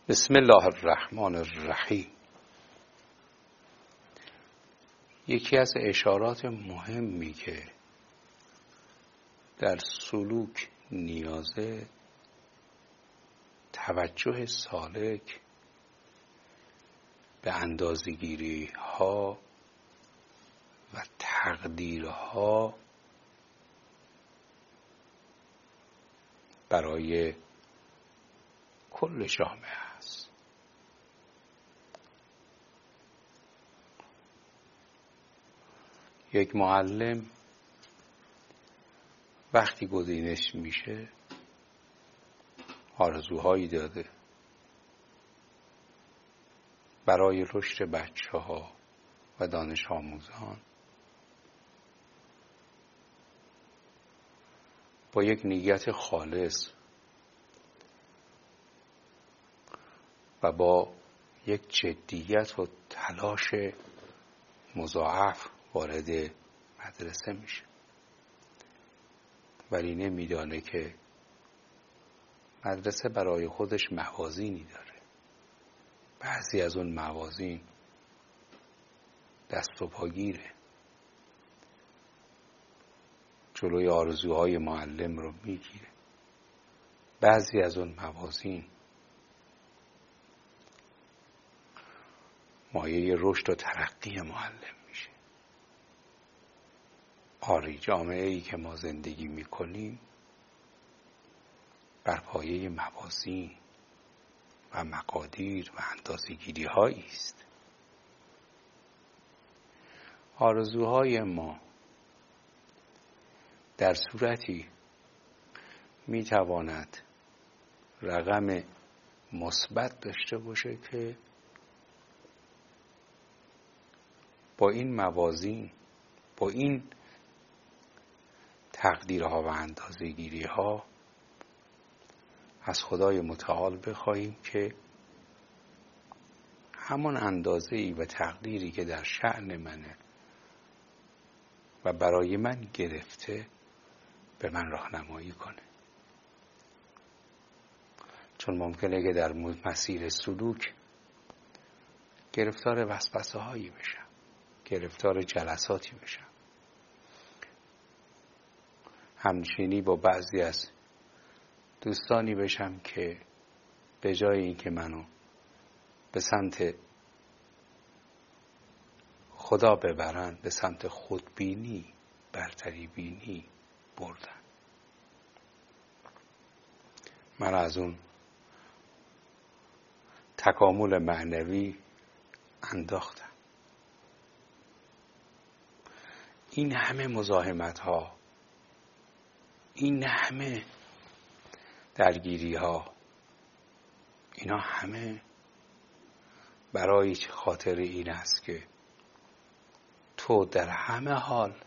بسم الله الرحمن الرحیم. یکی از اشارات مهمی که در سلوک نیازه توجه سالک به اندازه‌گیری ها و تقدیرها برای کل جامعه است. یک معلم وقتی گزینش میشه آرزوهایی داده برای رشد بچه‌ها و دانش آموزان، با یک نیت خالص و با یک جدیت و تلاش مضاعف وارد مدرسه میشه، ولی نمیدانه که مدرسه برای خودش موازینی داره. بعضی از اون موازین دست و پاگیره، جلوی آرزوهای معلم رو میگیره. بعضی از اون موازین مایه رشد و ترقی معلم میشه. آری، جامعه ای که ما زندگی میکنیم بر پایه موازین و مقادیر و اندازه‌گیری هایی است. آرزوهای ما در صورتی میتواند رقم مثبت داشته باشه که با این موازین، با این تقدیرها و اندازه‌گیری‌ها از خدای متعال بخواهیم که همون اندازه‌ای و تقدیری که در شأن منه و برای من گرفته به من راهنمایی کنه. چون ممکنه که در مسیر سلوک گرفتار وسوسه هایی بشم، گرفتار جلساتی بشم، همنشینی با بعضی از دوستانی بشم که به جای اینکه منو به سمت خدا ببرن، به سمت خودبینی، برتری بینی بردن. من از اون تکامل معنوی انداختم. این همه مزاحمت ها، این همه درگیری ها، اینا همه برای خاطر این است که تو در همه حال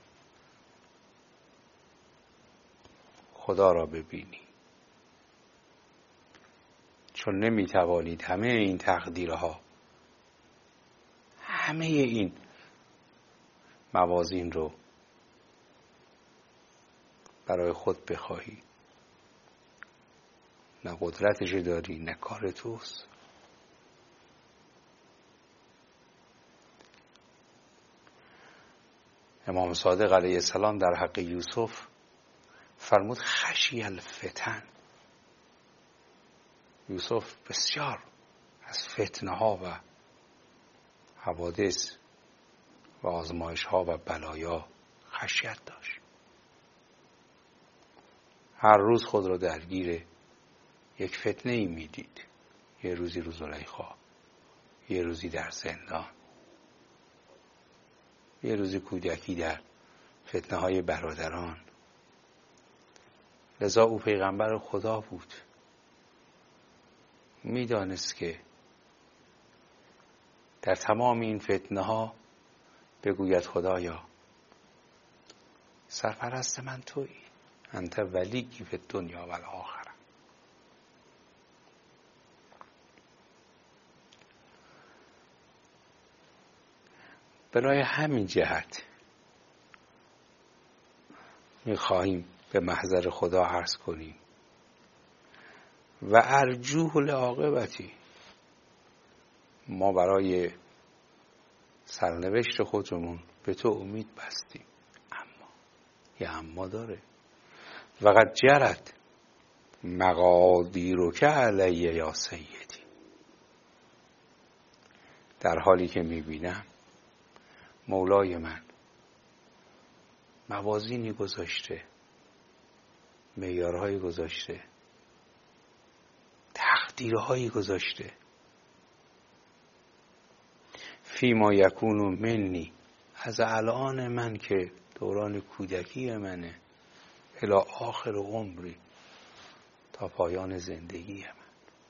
خدا را ببینی. چون نمیتوانید همه این تقدیرها، همه این موازین رو برای خود بخواهی. نه قدرتش داری، نه کار توست. امام صادق علیه السلام در حق یوسف فرمود خشی الفتن. یوسف بسیار از فتنه ها و حوادث و آزمایش ها و بلایا خشیت داشت. هر روز خود را درگیر یک فتنه ای می دید. یه روزی رو زلیخا، یه روزی در زندان، یه روزی کودکی در فتنه های برادران. لذا او پیغمبر خدا بود، میدانست که در تمام این فتنه ها بگوید خدایا سرپرست من تویی، انت ولی فی الدنیا و الاخره. برای همین جهت میخواهیم به محضر خدا عرض کنیم و ارجوه لعاقبتی، ما برای سرنوشت خودمون به تو امید بستیم، اما یه اما داره. وقد جرت مقادیرک علیه یا سیدی، در حالی که میبینم مولای من موازینی گذاشته، معیارهایی گذاشته، تقدیرهایی گذاشته، فیما یکون منی، از الان من که دوران کودکی منه الی آخر عمری، تا پایان زندگی من.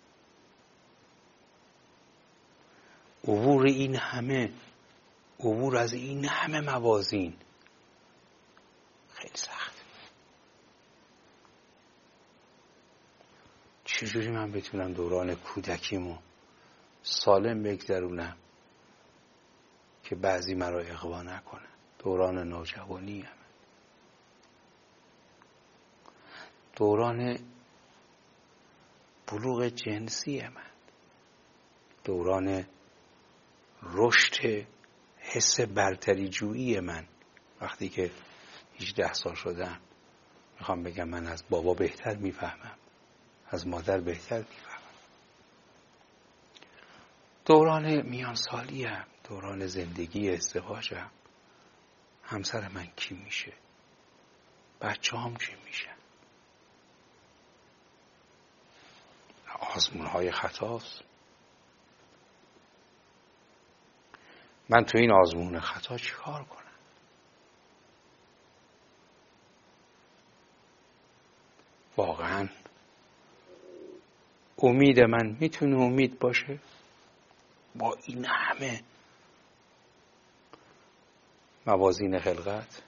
عبور این همه، عبور از این همه موازین خیلی سخت. چجوری من بتونم دوران کودکیمو سالم بگذرونم که بعضی مرا اغوا نکنه؟ دوران نوجوانی من، دوران بلوغ جنسی من، دوران رشد حس برتری جویی من. وقتی که 18 سال شدم میخوام بگم من از بابا بهتر میفهمم، از مادر بهتر میفهمم. دوران میان سالیم، دوران زندگی ازدواجم، همسر من کی میشه، بچه هم چی میشن. آزمون های خطاست. من تو این آزمون خطا چی کار کنم؟ واقعا امید من میتونه امید باشه با این همه موازین خلقت؟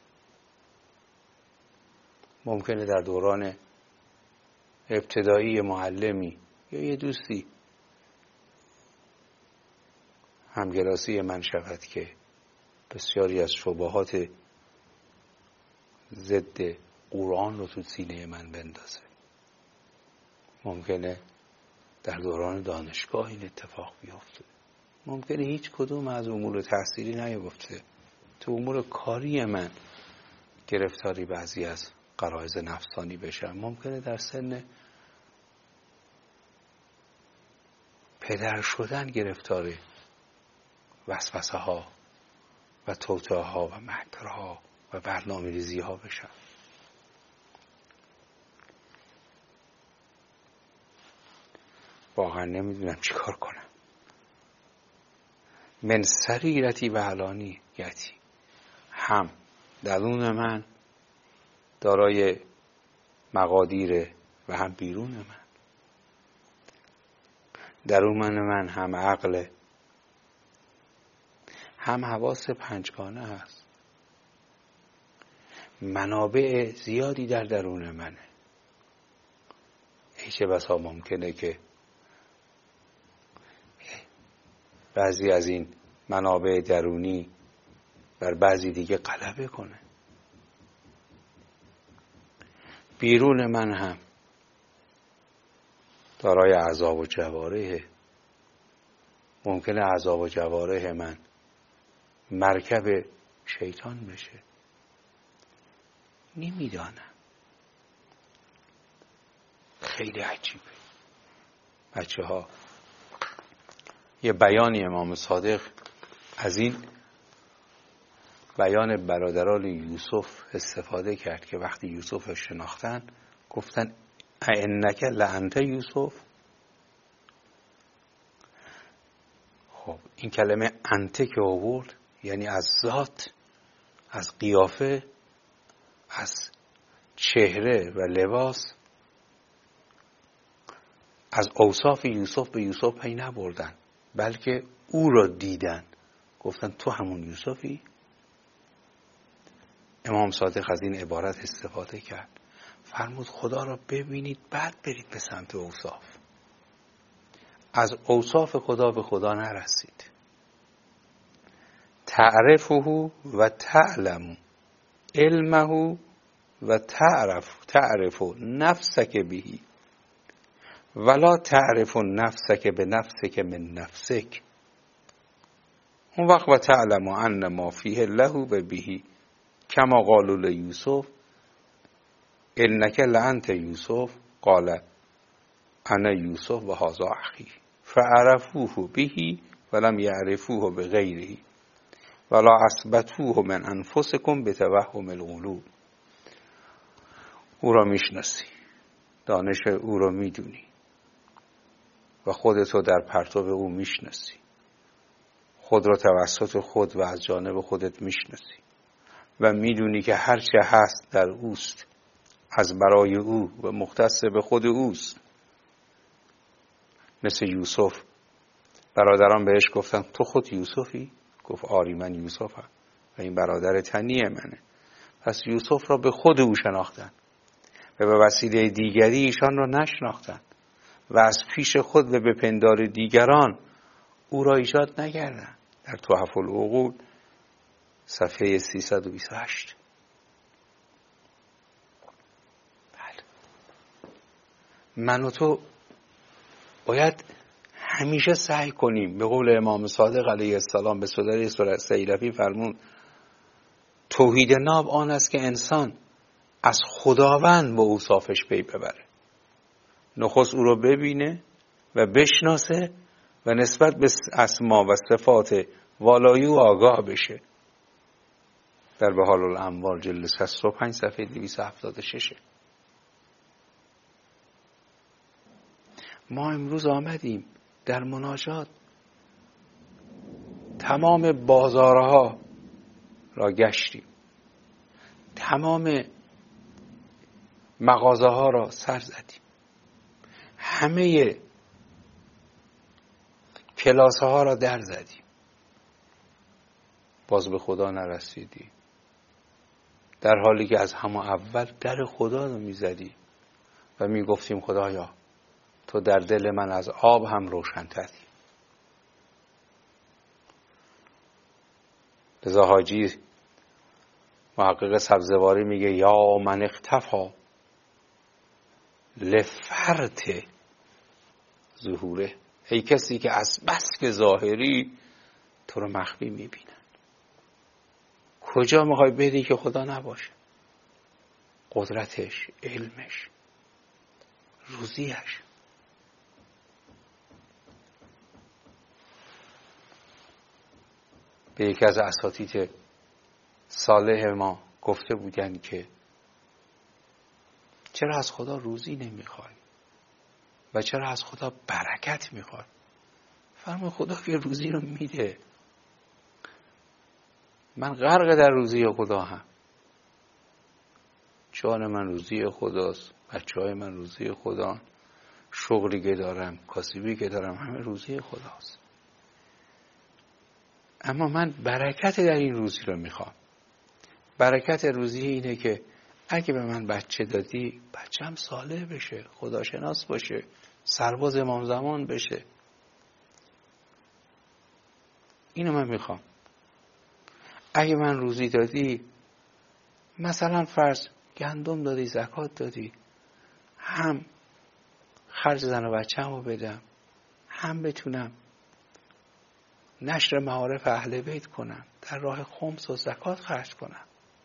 ممکنه در دوران ابتدایی معلمی یا یه دوستی همگراسی من شود که بسیاری از شبهات ضد قرآن رو تو سینه من بندازه. ممکنه در دوران دانشگاه این اتفاق بیفته. ممکنه هیچ کدوم از امور تحصیلی نیفته. تو امور کاری من گرفتاری بعضی از غرایز نفسانی بشم. ممکنه در سن پدر شدن گرفتاری وسوسه ها و توطئه ها و مکرها و برنامه‌ریزی ها بشم. واقعا نمیدونم چی کار کنم. من سریرتی و علانیتی، هم درون من دارای مقادیره و هم بیرون من. درون من هم عقل، هم حواس پنجگانه هست. منابع زیادی در درون منه. ای چه بسا ممکنه که بعضی از این منابع درونی بر بعضی دیگه غلبه کنه. بیرون من هم دارای اعضا و جوارح. ممکنه اعضا و جوارح من مرکب شیطان بشه. نمیدانم. خیلی عجیبه. بچه ها یه بیانی امام صادق از این بیان برادران یوسف استفاده کرد که وقتی یوسف رو شناختن گفتن انک لانت یوسف. خب این کلمه انت که آورد یعنی از ذات، از قیافه، از چهره و لباس، از اوصاف یوسف به یوسف پی نبردن، بلکه او را دیدن، گفتن تو همون یوسفی؟ امام صادق از این عبارت استفاده کرد، فرمود خدا را ببینید بعد برید به سمت اوصاف. از اوصاف خدا به خدا نرسید. تعرفه و تعلم علمه و تعرف نفسک بهی ولا تعرف نفسک به نفسک من نفسک. اون وقت و تعلم ان ما فیه له و بهی کما قالوا لیوسف انک لانت یوسف قال انا یوسف و هذا اخی فعرفوه بهی ولم یعرفوه بغیره ولا اثبتوه من انفسکم بتوهم القلوب. او را میشناسی، دانش او را میدونی و خودتو در پرتو او میشناسی، خود را توسط خود و از جانب خودت میشناسی و میدونی که هر چه هست در اوست، از برای او و مختص به خود اوست. مثل یوسف، برادران بهش گفتن تو خود یوسفی؟ گفت آری من یوسفم و این برادر تنی منه. پس یوسف را به خود او شناختن و به وسیله دیگری ایشان را نشناختن و از پیش خود و به پندار دیگران او را ایجاد نکردن. در تحف العقول صفحه 328. بله. من و تو باید همیشه سعی کنیم، به قول امام صادق علیه السلام به صدر سوره سیلفی فرمود توحید ناب آن است که انسان از خداوند با اوصافش پی ببره، نخست او رو ببینه و بشناسه و نسبت به اسما و صفات والایی و آگاه بشه. در بحار الانوار جلد 65 صفحه 276. ما امروز آمدیم در مناجات تمام بازارها را گشتیم، تمام مغازه ها را سر زدیم، همه کلاسه ها را در زدیم، باز به خدا نرسیدیم، در حالی که از همون اول در خدا رو میزدیم و میگفتیم خدایا تو در دل من از آب هم روشن‌تری. لذا حاجی محقق سبزواری میگه یا من اختفا لفرط ظهوره، ای کسی که از بس که ظاهری تو رو مخفی میبینن. کجا میخوای بری که خدا نباشه؟ قدرتش، علمش، روزیش. به یکی از اساتید صالح ما گفته بودن که چرا از خدا روزی نمیخوای و چرا از خدا برکت میخوای؟ فرمود خدا که روزی رو میده، من غرق در روزی خدا هم، جان من روزی خداست، بچه‌های من روزی خدا، شغلی که دارم، کاسبی که دارم، همه روزی خداست. اما من برکت در این روزی رو میخوام. برکت روزی اینه که اگه به من بچه دادی، بچه‌م صالح بشه، خداشناس باشه، سرباز امام زمان بشه. اینو من میخوام. اگه من روزی دادی، مثلا فرض گندم دادی، زکات دادی، هم خرج زن و بچه‌مو بدم، هم بتونم نشر معارف اهل بیت کنم، در راه خمس و زکات خرج کنم،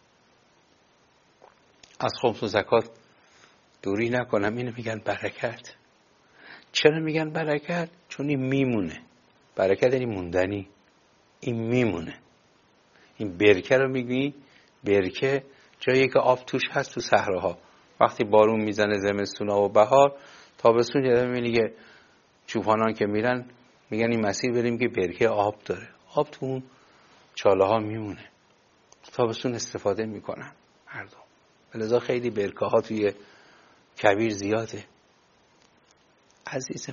از خمس و زکات دوری نکنم. اینو میگن برکت. چرا میگن برکت؟ چون این میمونه. برکت یعنی موندنی، این میمونه. این برکه رو میگی، برکه جایی که آب توش هست تو صحراها، وقتی بارون میزنه زمستونا و بهار، تابستون یادم میبینی که چوپانان که میرن میگن این مسیر بریم که برکه آب داره، آب تو اون چاله ها میمونه، تابستون استفاده میکنن مردم. لذا خیلی برکه ها توی کویر زیاده. عزیز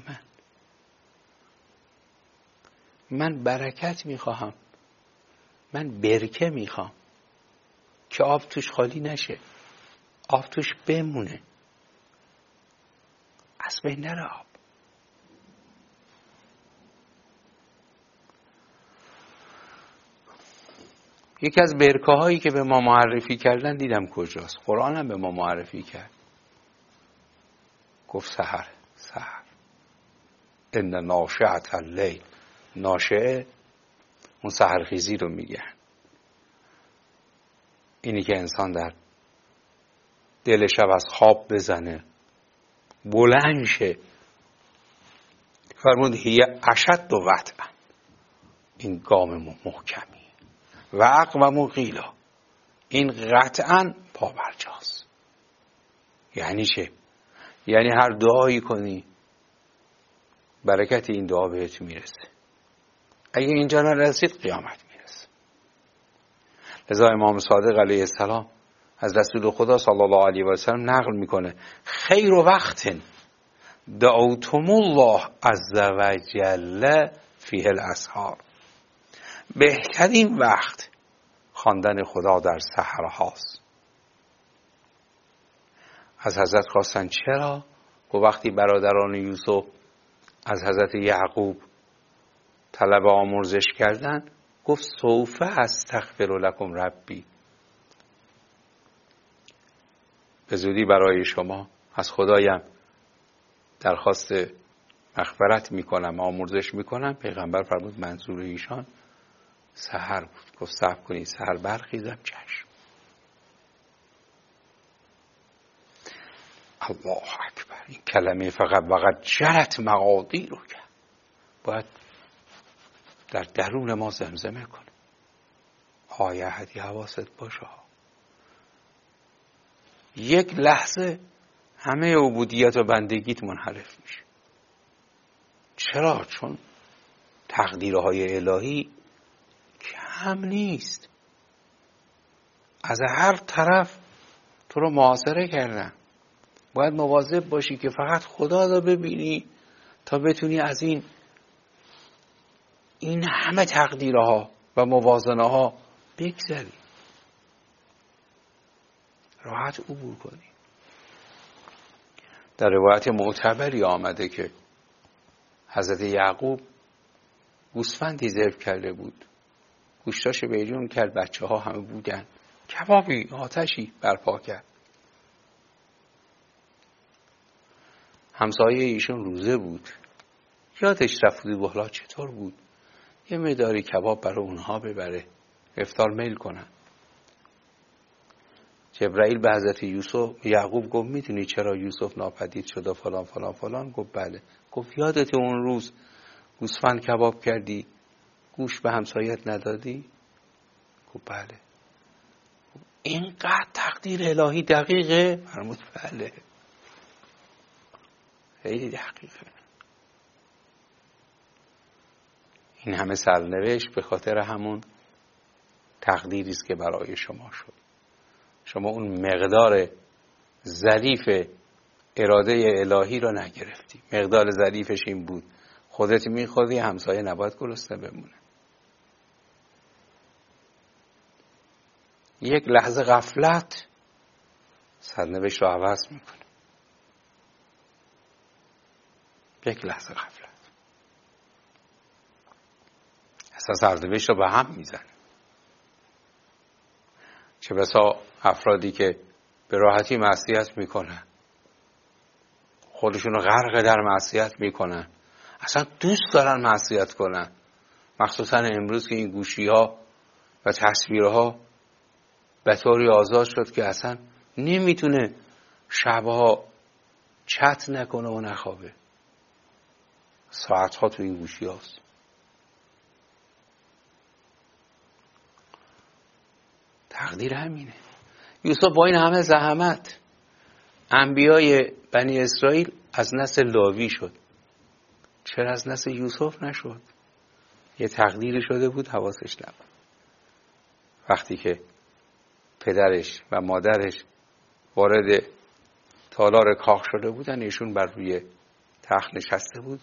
من برکت میخواهم، من برکه میخوام که آب توش خالی نشه، آب توش بمونه، از بین نره آب. یکی از برکه هایی که به ما معرفی کردن دیدم کجاست، قرآن هم به ما معرفی کرد، گفت سحر ان ناشئة اللیل، ناشئه اون سحرخیزی رو میگن. اینی که انسان در دل شب از خواب بزنه، بلند شه. فرمود هی اشد و وطئا، این گام محکمیه، و اقوم قیلا، این قطعا پابرجاست. یعنی چه؟ یعنی هر دعایی کنی برکت این دعا بهت میرسه، اگه اینجا نرسید قیامت میرسه. لذا امام صادق علیه السلام از رسول خدا صلی الله علیه و سلم نقل میکنه خیر وقت دعوتم الله عز و جل فیه الاسحار، بهترین وقت خواندن خدا در سحر هاست. از حضرت خواستن چرا؟ و وقتی برادران یوسف از حضرت یعقوب طلب آمرزش کردن، گفت سوف استغفر لکم ربی، به زودی برای شما از خدایم درخواست مغفرت میکنم، آمرزش میکنم. پیغمبر فرمود منظور ایشان سحر بود. گفت صبر کنید سحر برخیزم. چشم. الله اکبر. این کلمه فقط جرت مقادیر رو کرد، باید در درون ما زمزمه کنه. آیه هدی حواست باشه، یک لحظه همه عبودیت و بندگیت منحرف میشه. چرا؟ چون تقدیرهای الهی کم نیست، از هر طرف تو رو محاصره کردن. باید مواظب باشی که فقط خدا رو ببینی تا بتونی از این همه تقدیرها و موازنه ها بگذری، راحت عبور کنی. در روایت معتبری آمده که حضرت یعقوب گوسفندی ذبح کرده بود، گوشتاشو بیرون کرد، بچه ها همه بودن، کبابی آتشی برپا کرد. همسایه ایشون روزه بود، یادش رفت بحلا چطور بود یه مقداری کباب برای اونها ببره افطار میل کنن. جبرائیل به حضرت یعقوب گفت میدونی چرا یوسف ناپدید شد و فلان فلان فلان؟ گفت بله. گفت یادت اون روز گوسفند کباب کردی گوش به همسایت ندادی؟ گفت بله. اینقدر تقدیر الهی دقیقه؟ فرمود بله، خیلی دقیقه. این همه سرنوشت به خاطر همون تقدیری است که برای شما شد. شما اون مقدار ظریف اراده الهی رو نگرفتی. مقدار ظریفش این بود خودت میخوردی، همسایه نباید گرسنه بمونه. یک لحظه غفلت سرنوشت رو عوض میکنه. یک لحظه غفلت اصلا سرنوشت رو به هم میزنه. چه بسا افرادی که به راحتی معصیت میکنن، خودشون رو غرق در معصیت میکنن، اصلا دوست دارن معصیت کنن. مخصوصا امروز که این گوشی ها و تصویرها به طوری آزاد شد که اصلا نمیتونه شبها چت نکنه و نخوابه. ساعتها تو این گوشی هاست. تقدیر همینه. یوسف با این همه زحمت، انبیای بنی اسرائیل از نسل لاوی شد، چرا از نسل یوسف نشد؟ یه تقدیری شده بود، حواسش نبود. وقتی که پدرش و مادرش وارد تالار کاخ شده بودن، ایشون بر روی تخت نشسته بود،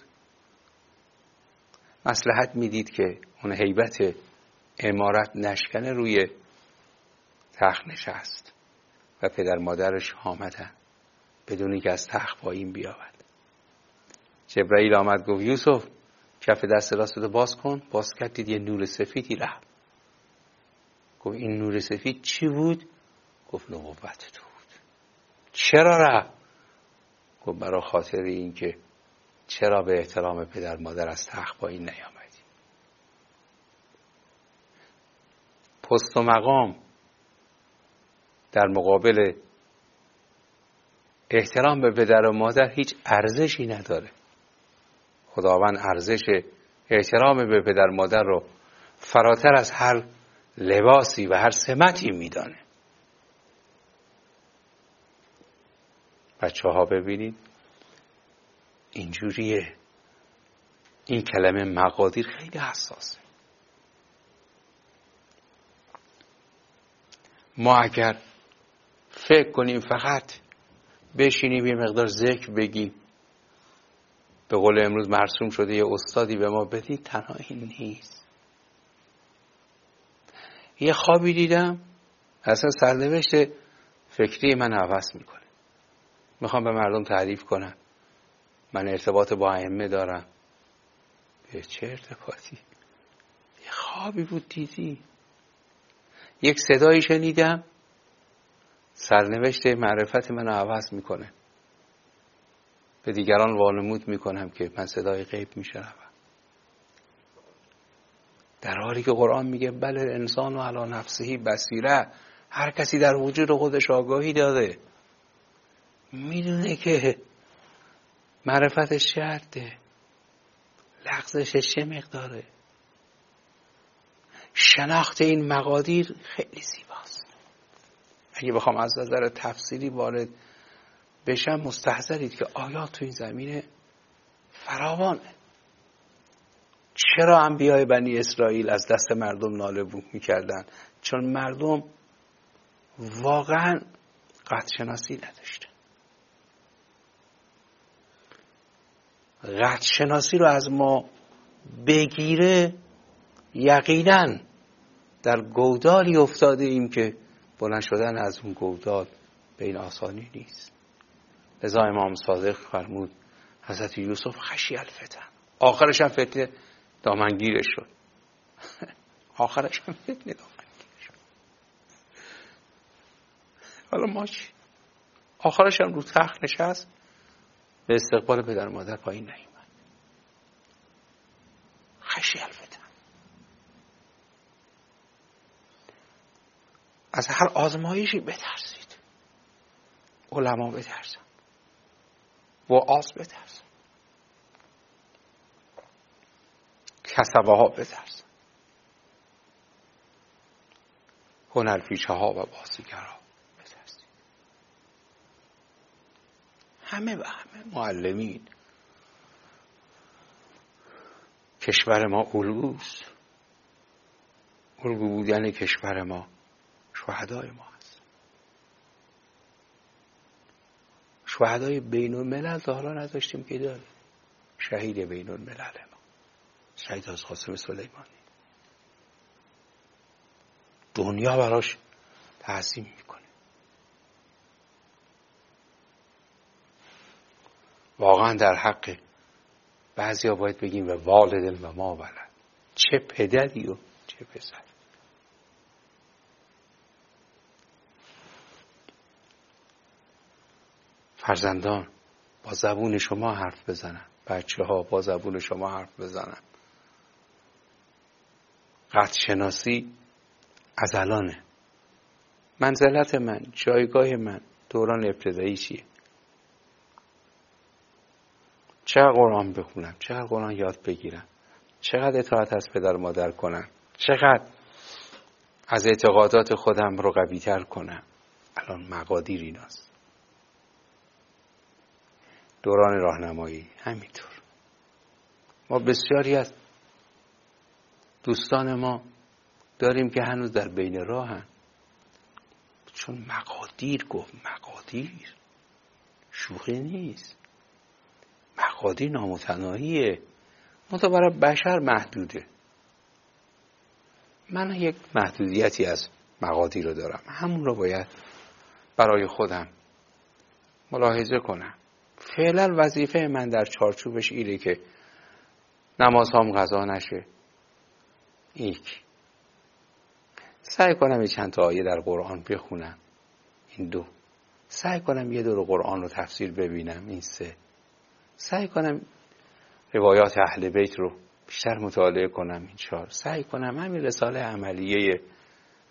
مصلحت میدید که اون هیبت امارت نشکنه، روی تخت نشست و پدر مادرش آمدن بدون اینکه از تخت پایین بیاورد. جبرائیل آمد گفت یوسف کف دست راستو باز کن. باز کرد، دید یه نور سفیدی رفت. گفت این نور سفید چی بود؟ گفت نبوت تو بود. چرا رفت؟ گفت برای خاطر این که چرا به احترام پدر مادر از تخت پایین نیامدی. پست و مقام در مقابل احترام به پدر و مادر هیچ ارزشی نداره. خداوند ارزش احترام به پدر و مادر رو فراتر از هر لباسی و هر سمتی میدانه. بچه ها ببینید اینجوریه. این کلمه مقادیر خیلی حساسه. ما اگر فکر کنیم فقط بشینیم یه مقدار ذکر بگیم، به قول امروز مرسوم شده یه استادی به ما بدید، تنها این نیست. یه خوابی دیدم اصلا سرنوشت فکری من عوض میکنه. میخوام به مردم تعریف کنم من ارتباط با ائمه دارم. به چه ارتباطی؟ یه خوابی بود دیدی، یک صدایی شنیدم، سرنوشت معرفت منو عوض میکنه. به دیگران وانمود میکنم که من صدای غیب میشنوم، در حالی که قرآن میگه بله انسان و علی نفسه بصیره. هر کسی در وجود خودش آگاهی داره، میدونه که معرفتش چه حده، لغزشش چه مقداره. شناخت این مقادیر خیلی زیباست. اگه بخوام از نظر تفسیری وارد بشم، مستحضرید که آیات تو این زمینه فراوانه. چرا انبیای بنی اسرائیل از دست مردم ناله بو میکردن؟ چون مردم واقعا قدر شناسی نداشتن. قدر شناسی رو از ما بگیره، یقینا در گودالی افتاده ایم که بلند شدن از اون گودال به این آسانی نیست. لذا امام صادق فرمود حضرت یوسف خشی الفتن، آخرش هم فتنه دامنگیرش شد. آخرش هم فتنه دامنگیرش شد. حالا ما چی؟ آخرش هم رو تخت نشست، به استقبال پدر مادر پایین نیامد. خشی الفتن. از هر آزمایشی بترسید. علما بترسن، وعاظ بترسن، کسبه ها بترسن، هنرپیشه ها و بازیگرها بترسید. همه و همه معلمین. کشور ما الگوست. الگو بودن کشور ما شهدای ما هست. شهدای بین الملل تا حالا نداشتیم که داریم. شهید بین الملل ما شهید از قاسم سلیمانی، دنیا براش تعظیم میکنه. واقعا در حق بعضیا باید بگیم و والدن و ما ولد، چه پدری و چه پسر. فرزندان با زبون شما حرف بزنن، بچه ها با زبون شما حرف بزنن. قدر شناسی از الانه. منزلت من، جایگاه من دوران ابتدایی چیه؟ چقدر قرآن بخونم، چقدر قرآن یاد بگیرم، چقدر اطاعت از پدر و مادر کنم، چقدر از اعتقادات خودم رو قوی‌تر کنم. الان مقادیر ایناست. دوران راهنمایی همینطور. ما بسیاری از دوستان ما داریم که هنوز در بین راهن، چون مقادیر گفت. مقادیر شوخی نیست. مقادیر نامتناهیه، منتها برای بشر محدوده. من یک محدودیتی از مقادیر رو دارم، همون رو باید برای خودم ملاحظه کنم. فعلا وظیفه من در چارچوبش اینه که نمازهام قضا نشه. سعی کنم چند تا آیه در قرآن بخونم. این 2. سعی کنم یه دور قرآن رو تفسیر ببینم. این 3. سعی کنم روایات اهل بیت رو بیشتر مطالعه کنم. این 4. سعی کنم همین رساله عملیه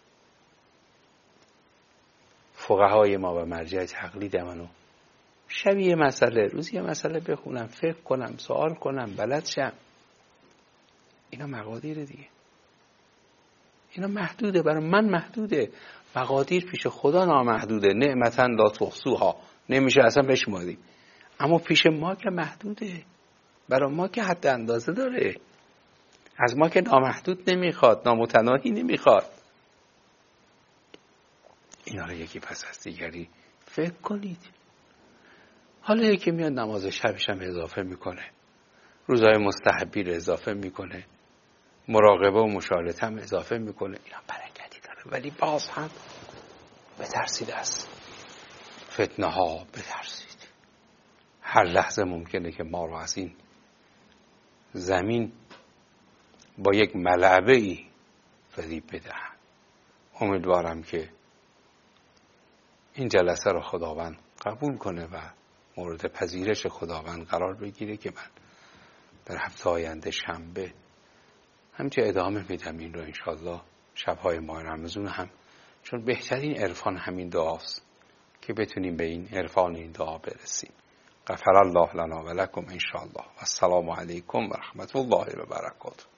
فقهای ما و مرجع تقلید منو شبیه مسئله روزی یه مسئله بخونم، فکر کنم، سوال کنم، بلد شم. اینا مقادیر دیگه. اینا محدوده، برای من محدوده. مقادیر پیش خدا نامحدوده. نعمتاً لا تحصوها، نمیشه اصلا بشماریم. اما پیش ما که محدوده. برای ما که حد اندازه داره. از ما که نامحدود نمیخواد، نامتناهی نمیخواد. اینا رو یکی پس از دیگری فکر کنید. حالا یکی میاد نماز شبش هم اضافه میکنه، روزهای مستحبی رو اضافه میکنه، مراقبه و مشارطه هم اضافه میکنه. اینا برکتی داره، ولی باز هم بترسید از فتنه ها، بترسید. هر لحظه ممکنه که ما رو از این زمین با یک ملعبه ای فریب بدهن. امیدوارم که این جلسه رو خداوند قبول کنه و مورد پذیرش خداوند قرار بگیره که من در هفته آینده شنبه همچه ادامه میدم این رو انشالله. شبهای ماه رمضان هم، چون بهترین عرفان همین دعاست که بتونیم به این عرفان این دعا برسیم. غفر الله لنا و لکم انشالله. و السلام علیکم و رحمت الله و برکاته.